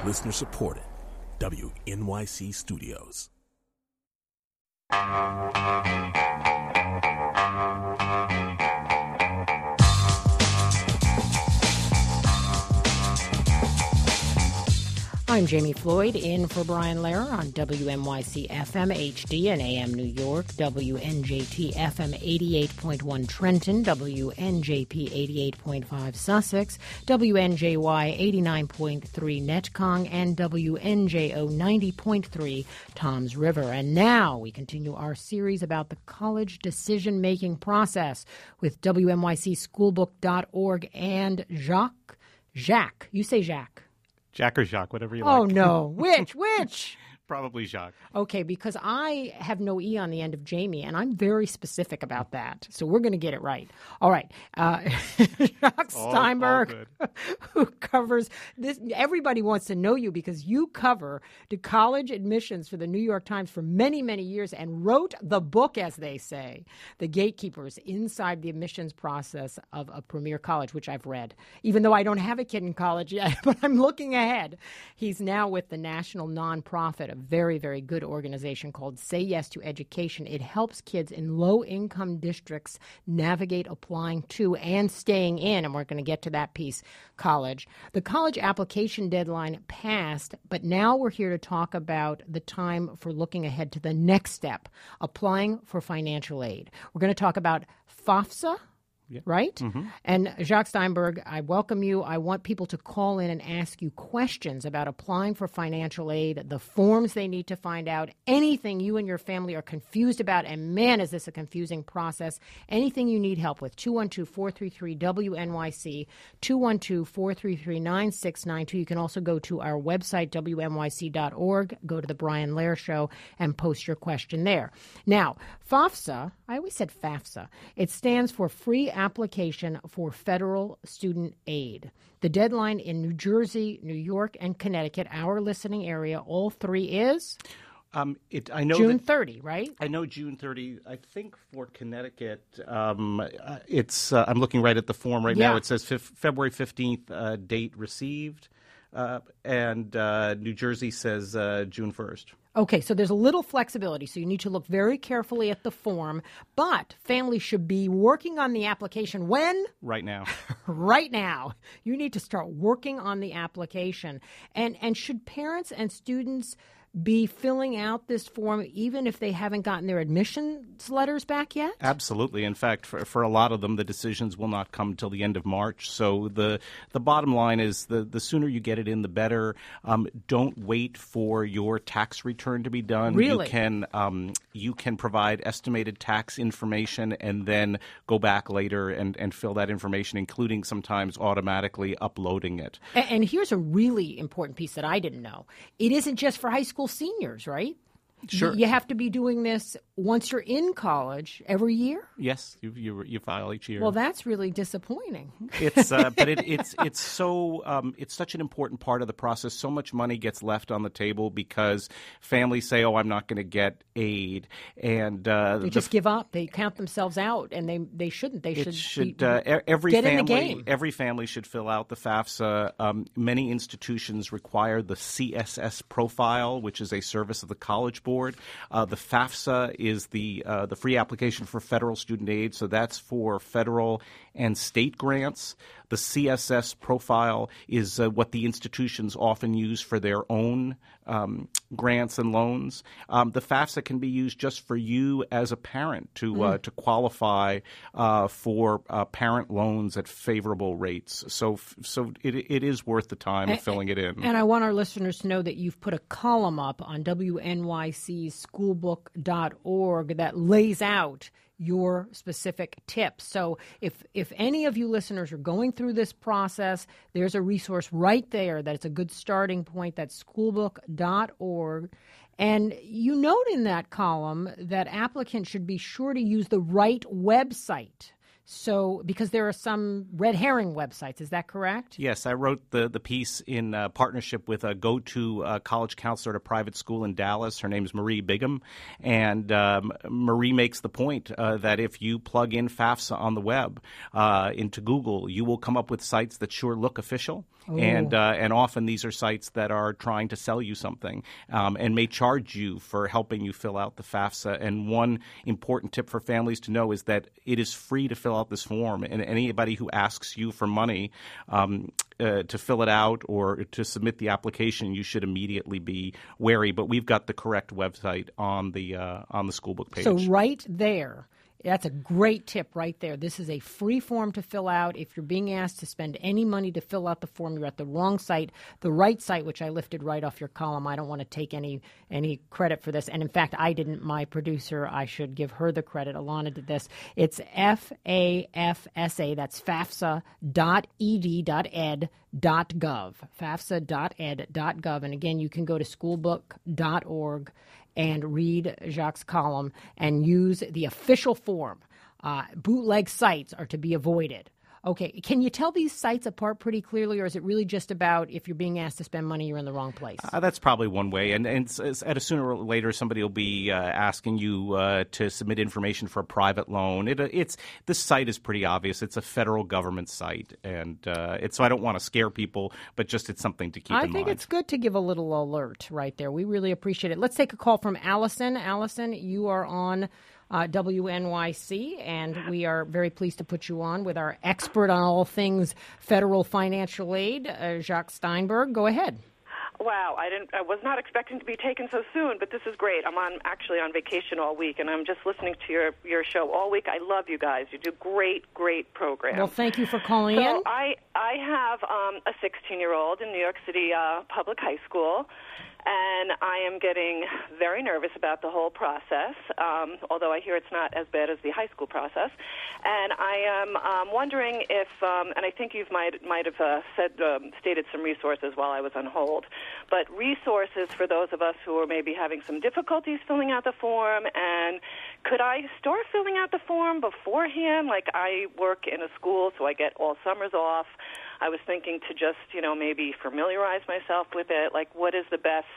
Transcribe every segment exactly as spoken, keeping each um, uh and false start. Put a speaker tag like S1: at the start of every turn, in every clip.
S1: Listener supported. W N Y C Studios.
S2: I'm Jamie Floyd, in for Brian Lehrer on W N Y C F M H D and A M New York, W N J T F M eighty-eight point one Trenton, W N J P eighty-eight point five Sussex, W N J Y eighty-nine point three Netcong, and W N J O ninety point three Toms River. And now we continue our series about the college decision-making process with W N Y C schoolbook dot org and Jacques. Jacques. You say Jacques.
S3: Jack or Jacques, whatever you
S2: oh,
S3: like.
S2: Oh, no. Which? Which?
S3: Probably Jacques.
S2: Okay, because I have no E on the end of Jamie, and I'm very specific about that. So we're going to get it right. All right. Uh, Jacques
S3: all,
S2: Steinberg,
S3: all
S2: who covers this. Everybody wants to know you because you cover the college admissions for the New York Times for many, many years and wrote the book, as they say, The Gatekeepers Inside the Admissions Process of a Premier College, which I've read, even though I don't have a kid in college yet, but I'm looking ahead. He's now with the national nonprofit, a very, very good organization called Say Yes to Education. It helps kids in low-income districts navigate applying to and staying in, and we're going to get to that piece, college. The college application deadline passed, but now we're here to talk about the time for looking ahead to the next step, applying for financial aid. We're going to talk about FAFSA, yeah. Right?
S3: Mm-hmm.
S2: And Jacques Steinberg, I welcome you. I want people to call in and ask you questions about applying for financial aid, the forms they need to find out, anything you and your family are confused about, and man, is this a confusing process. Anything you need help with, two one two, four three three, W N Y C, two one two, four three three, nine six nine two. You can also go to our website, W N Y C dot org, go to the Brian Lehrer Show, and post your question there. Now, FAFSA, I always said FAFSA, it stands for Free Application for Federal Student Aid. The deadline in New Jersey, New York, and Connecticut, our listening area, all three is
S3: um, it, I know
S2: June
S3: that,
S2: thirtieth, right?
S3: I know June thirtieth. I think for Connecticut, um, uh, it's. Uh, I'm looking right at the form right
S2: yeah.
S3: now. It says f- February fifteenth, uh, date received, uh, and uh, New Jersey says uh, June first.
S2: Okay, so there's a little flexibility, so you need to look very carefully at the form, but families should be working on the application when?
S3: Right now.
S2: Right now. You need to start working on the application. And and should parents and students be filling out this form even if they haven't gotten their admissions letters back yet?
S3: Absolutely. In fact, for, for a lot of them, the decisions will not come until the end of March. So the the bottom line is the, the sooner you get it in, the better. Um, don't wait for your tax return to be done.
S2: Really?
S3: You can, um, you can provide estimated tax information and then go back later and, and fill that information, including sometimes automatically uploading it.
S2: And, and here's a really important piece that I didn't know. It isn't just for high school seniors, right?
S3: Sure.
S2: You have to be doing this once you're in college every year?
S3: Yes, you you, you file each year.
S2: Well, that's really disappointing.
S3: It's uh, but it, it's it's so um, it's such an important part of the process. So much money gets left on the table because families say, "Oh, I'm not going to get aid," and uh,
S2: they just the, give up. They count themselves out, and they they shouldn't. They should
S3: should
S2: be,
S3: uh, every
S2: get
S3: family
S2: in the game.
S3: Every family should fill out the FAFSA. Um, many institutions require the C S S profile, which is a service of the College Board. Uh, the FAFSA is the uh, the free application for federal student aid, so that's for federal and state grants. The C S S profile is uh, what the institutions often use for their own um, grants and loans. Um, the FAFSA can be used just for you as a parent to mm. uh, to qualify uh, for uh, parent loans at favorable rates. So so it it is worth the time
S2: and,
S3: of filling it in.
S2: And I want our listeners to know that you've put a column up on W N Y C schoolbook dot org that lays out your specific tips. So if if any of you listeners are going through this process, there's a resource right there that it's a good starting point. That's schoolbook dot org. And you note in that column that applicants should be sure to use the right website. So, because there are some red herring websites, is that correct?
S3: Yes, I wrote the, the piece in uh, partnership with a go-to uh, college counselor at a private school in Dallas. Her name is Marie Bigham. And um, Marie makes the point uh, that if you plug in FAFSA on the web uh, into Google, you will come up with sites that sure look official.
S2: Ooh.
S3: And uh, and often these are sites that are trying to sell you something um, and may charge you for helping you fill out the FAFSA. And one important tip for families to know is that it is free to fill out this form. And anybody who asks you for money um, uh, to fill it out or to submit the application, you should immediately be wary. But we've got the correct website on the uh, on the schoolbook page.
S2: So right there. That's a great tip right there. This is a free form to fill out. If you're being asked to spend any money to fill out the form, you're at the wrong site. The right site, which I lifted right off your column, I don't want to take any any credit for this. And in fact, I didn't. My producer, I should give her the credit. Alana did this. It's F A F S A. That's FAFSA dot E D dot ed dot gov. FAFSA dot ed dot gov. And again, you can go to schoolbook dot org and read Jacques' column and use the official form. Uh, bootleg sites are to be avoided. Okay, can you tell these sites apart pretty clearly, or is it really just about if you're being asked to spend money, you're in the wrong place?
S3: Uh, that's probably one way. And, and it's, it's at a sooner or later, somebody will be uh, asking you uh, to submit information for a private loan. It, it's This site is pretty obvious. It's a federal government site. And uh, it's, so I don't want to scare people, but just it's something to keep
S2: I
S3: in mind.
S2: think it's good to give a little alert right there. We really appreciate it. Let's take a call from Allison. Allison, you are on Uh, W N Y C, and we are very pleased to put you on with our expert on all things federal financial aid, uh, Jacques Steinberg. Go ahead.
S4: Wow, I didn't. I was not expecting to be taken so soon, but this is great. I'm on actually on vacation all week, and I'm just listening to your your show all week. I love you guys. You do great, great programs.
S2: Well, thank you for calling
S4: so
S2: in.
S4: I I have um, a sixteen-year-old in New York City uh, public high school. And I am getting very nervous about the whole process, um, although I hear it's not as bad as the high school process. And I am um, wondering if, um, and I think you might might have uh, said um, stated some resources while I was on hold, but resources for those of us who are maybe having some difficulties filling out the form. And could I start filling out the form beforehand? Like I work in a school, so I get all summers off. I was thinking to just, you know, maybe familiarize myself with it. Like, what is the best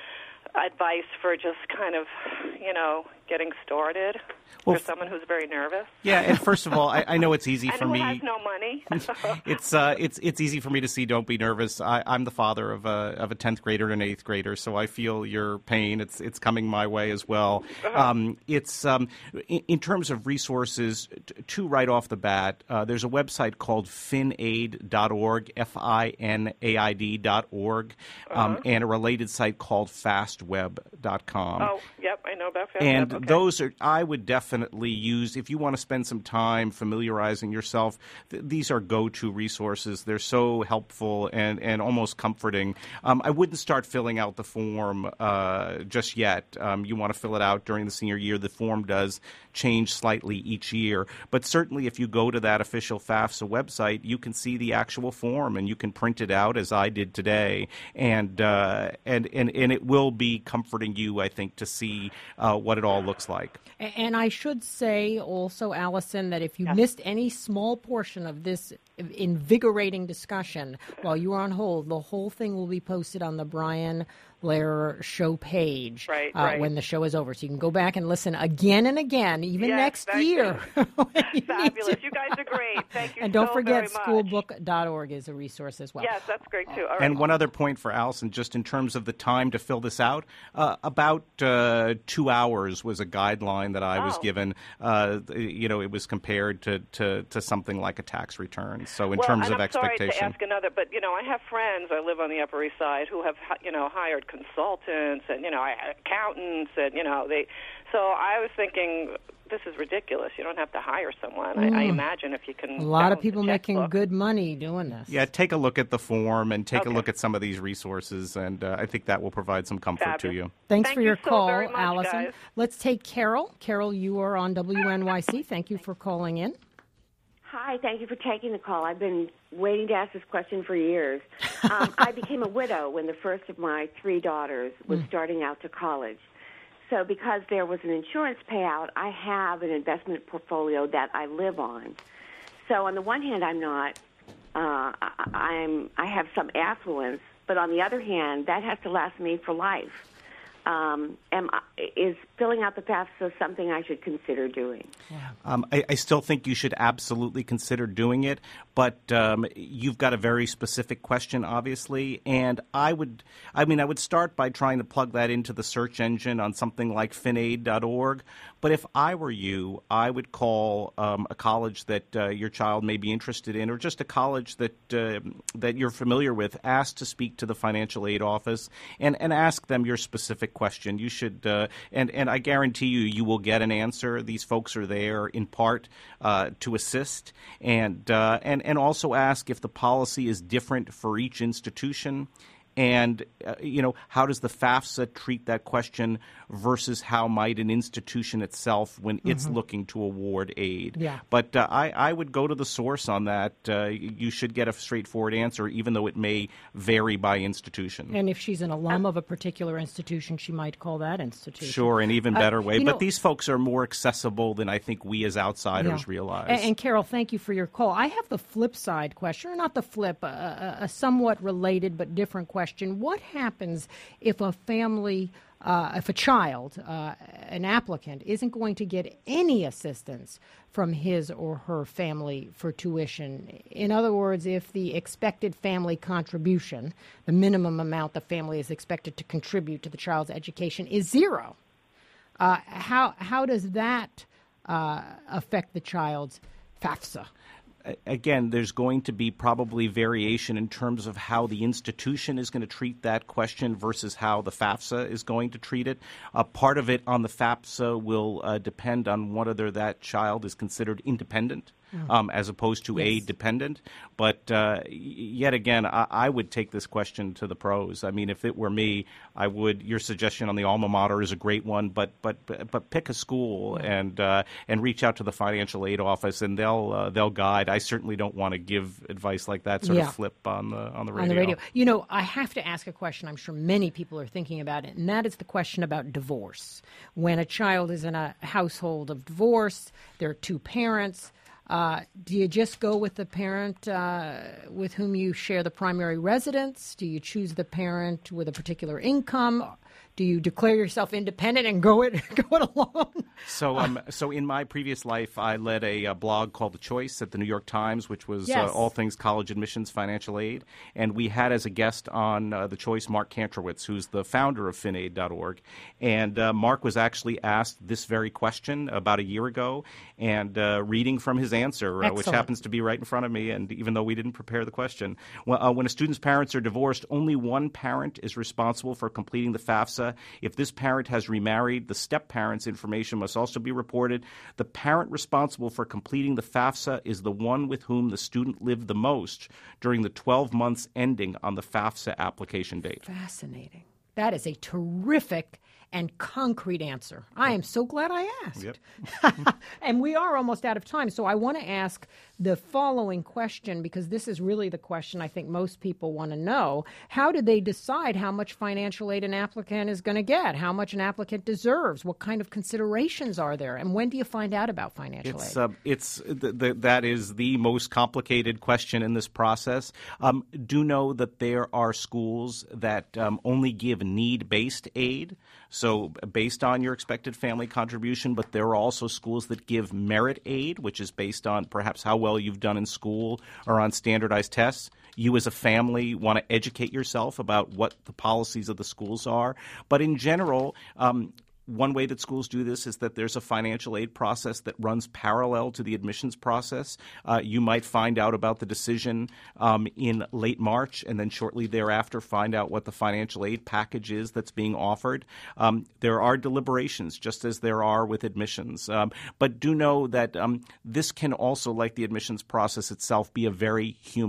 S4: advice for just kind of, you know, getting started
S3: well,
S4: for someone who's very nervous?
S3: Yeah, and first of all, I, I know it's easy
S4: and
S3: for
S4: who
S3: me.
S4: has no money.
S3: it's uh, it's it's easy for me to see. Don't be nervous. I, I'm the father of a of a tenth grader and an eighth grader, so I feel your pain. It's it's coming my way as well.
S4: Uh-huh.
S3: Um, it's um, in, in terms of resources, t- two right off the bat. Uh, there's a website called finaid dot org, F I N A I D dot org, um, uh-huh. and a related site called fastweb dot com.
S4: Oh, yep, I know about fastweb.
S3: And
S4: okay.
S3: those are I would definitely use if you want to spend some time familiarizing yourself. Th- these are go-to resources. They're so helpful and, and almost comforting. Um, I wouldn't start filling out the form uh, just yet. Um, you want to fill it out during the senior year. The form does change slightly each year. But certainly if you go to that official FAFSA website, you can see the actual form and you can print it out as I did today. And uh, and, and, and it will be comforting you, I think, to see uh, what it all looks like.
S2: And I should say also, Allison, that if you
S4: yes.
S2: missed any small portion of this invigorating discussion while you were on hold, the whole thing will be posted on the Brian Lehrer show page
S4: right,
S2: uh,
S4: right.
S2: when the show is over. So you can go back and listen again and again, even
S4: yes,
S2: next year.
S4: You. Fabulous. You guys are great. Thank you
S2: And don't
S4: so
S2: forget,
S4: very much.
S2: schoolbook dot org is a resource as well.
S4: Yes, that's great, too. All right.
S3: And one other point for Allison, just in terms of the time to fill this out, uh, about uh, two hours was a guideline that I was
S4: oh.
S3: given. Uh, you know, it was compared to, to, to something like a tax return. So in
S4: well,
S3: terms
S4: and
S3: of
S4: I'm
S3: expectation.
S4: sorry to ask another, but, you know, I have friends, I live on the Upper East Side, who have, you know, hired consultants and, you know, accountants and, you know, they, so I was thinking, this is ridiculous. You don't have to hire someone. Mm. I, I imagine if you can.
S2: A lot of people making good money doing this.
S3: Yeah, take a look at the form and take
S4: okay.
S3: a look at some of these resources, and uh, I think that will provide some comfort
S4: Fabulous.
S3: to you.
S2: Thanks
S4: Thank
S2: for your
S4: you so
S2: call,
S4: very much,
S2: Allison.
S4: guys.
S2: Let's take Carol. Carol, you are on W N Y C. Thank you for calling in.
S5: Hi, thank you for taking the call. I've been waiting to ask this question for years. Um, I became a widow when the first of my three daughters was mm. starting out to college. So because there was an insurance payout, I have an investment portfolio that I live on. so on the one hand, I'm not. Uh, I, I'm. I have some affluence, but on the other hand, that has to last me for life. Um, am, is filling out the FAFSA something I should consider doing?
S2: Yeah.
S3: Um, I, I still think you should absolutely consider doing it, but um, you've got a very specific question, obviously, and I would, I mean, I would start by trying to plug that into the search engine on something like finaid dot org. But if I were you, I would call um, a college that uh, your child may be interested in, or just a college that uh, that you're familiar with. Ask to speak to the financial aid office and, and ask them your specific question. You should, uh, and and I guarantee you, you will get an answer. These folks are there in part uh, to assist, and uh, and and also ask if the policy is different for each institution. And, uh, you know, how does the FAFSA treat that question versus how might an institution itself when it's mm-hmm. looking to award aid?
S2: Yeah.
S3: But uh, I, I would go to the source on that. Uh, you should get a straightforward answer, even though it may vary by institution.
S2: And if she's an alum of a particular institution, she might call that institution.
S3: Sure, an even better
S2: uh,
S3: way. But
S2: know,
S3: these folks are more accessible than I think we as outsiders
S2: yeah.
S3: realize.
S2: And, and, Carol, thank you for your call. I have the flip side question, or not the flip, a, a, a somewhat related but different question. What happens if a family, uh, if a child, uh, an applicant, isn't going to get any assistance from his or her family for tuition? In other words, if the expected family contribution, the minimum amount the family is expected to contribute to the child's education, is zero, uh, how how does that uh, affect the child's FAFSA?
S3: Again, there's going to be probably variation in terms of how the institution is going to treat that question versus how the FAFSA is going to treat it. Uh, part of it on the FAFSA will uh, depend on whether that child is considered independent. Um, as opposed to
S2: yes.
S3: aid dependent. But uh, yet again, I, I would take this question to the pros. I mean, if it were me, I would. Your suggestion on the alma mater is a great one, but but but pick a school yeah. and uh, and reach out to the financial aid office, and they'll uh, they'll guide. I certainly don't want to give advice like that sort
S2: yeah.
S3: of flip on the on the radio.
S2: On the radio, you know, I have to ask a question. I'm sure many people are thinking about it, and that is the question about divorce. When a child is in a household of divorce, there are two parents. Uh, do you just go with the parent uh, with whom you share the primary residence? Do you choose the parent with a particular income? Do you declare yourself independent and go it go it alone?
S3: So, um, so in my previous life, I led a, a blog called The Choice at the New York Times, which was
S2: yes.
S3: uh, all things college admissions, financial aid. And we had as a guest on uh, The Choice Mark Kantrowitz, who's the founder of finaid dot org. And uh, Mark was actually asked this very question about a year ago, and uh, reading from his answer, uh, which happens to be right in front of me, and even though we didn't prepare the question. Well, uh, when a student's parents are divorced, only one parent is responsible for completing the FAFSA. If this parent has remarried, the step-parent's information must also be reported. The parent responsible for completing the FAFSA is the one with whom the student lived the most during the twelve months ending on the FAFSA application date.
S2: Fascinating. That is a terrific and concrete answer. I am so glad I asked.
S3: Yep.
S2: And we are almost out of time, so I want to ask the following question, because this is really the question I think most people want to know. How do they decide how much financial aid an applicant is going to get, how much an applicant deserves? What kind of considerations are there? And when do you find out about financial
S3: it's,
S2: aid?
S3: Uh, it's th- th- that is the most complicated question in this process. Um, do know that there are schools that um, only give need-based aid, so based on your expected family contribution, but there are also schools that give merit aid, which is based on perhaps how well you've done in school or on standardized tests. You as a family want to educate yourself about what the policies of the schools are. But in general, um, one way that schools do this is that there's a financial aid process that runs parallel to the admissions process. Uh, you might find out about the decision um, in late March, and then shortly thereafter find out what the financial aid package is that's being offered. Um, there are deliberations, just as there are with admissions. Um, but do know that um, this can also, like the admissions process itself, be a very human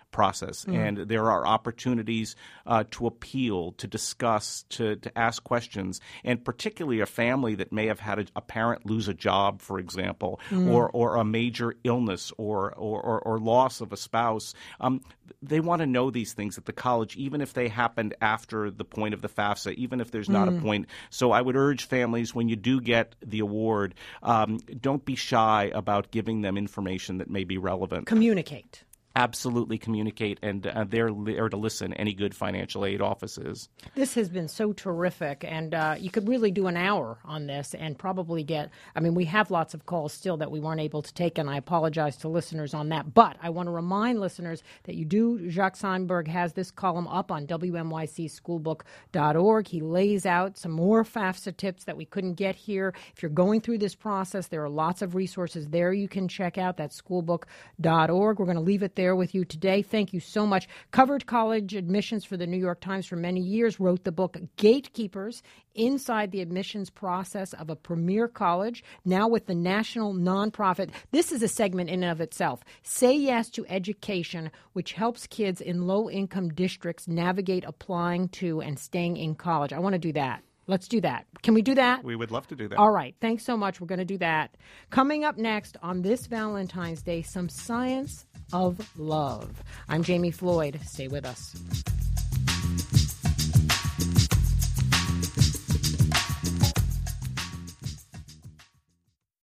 S3: process. Mm. And there are opportunities uh, to appeal, to discuss, to, to ask questions, and particularly a family that may have had a, a parent lose a job, for example, mm. or, or a major illness or, or, or, or loss of a spouse. Um, they want to know these things at the college, even if they happened after the point of the FAFSA, even if there's not mm. a point. So I would urge families, when you do get the award, um, don't be shy about giving them information that may be relevant.
S2: Communicate.
S3: Absolutely communicate, and uh, they're there to listen. Any good financial aid office is.
S2: This has been so terrific, and uh, you could really do an hour on this and probably get – I mean, we have lots of calls still that we weren't able to take, and I apologize to listeners on that. But I want to remind listeners that you do – Jacques Seinberg has this column up on W N Y C schoolbook dot org. He lays out some more FAFSA tips that we couldn't get here. If you're going through this process, there are lots of resources there you can check out. That's schoolbook dot org. We're going to leave it there with you today. Thank you so much. Covered college admissions for the New York Times for many years, wrote the book Gatekeepers, Inside the Admissions Process of a Premier College, now with the national nonprofit. This is a segment in and of itself. Say Yes to Education, which helps kids in low-income districts navigate applying to and staying in college. I want to do that. Let's do that. Can we do that?
S3: We would love to do that.
S2: All right. Thanks so much. We're going to do that. Coming up next on this Valentine's Day, some science of love. I'm Jamie Floyd. Stay with us.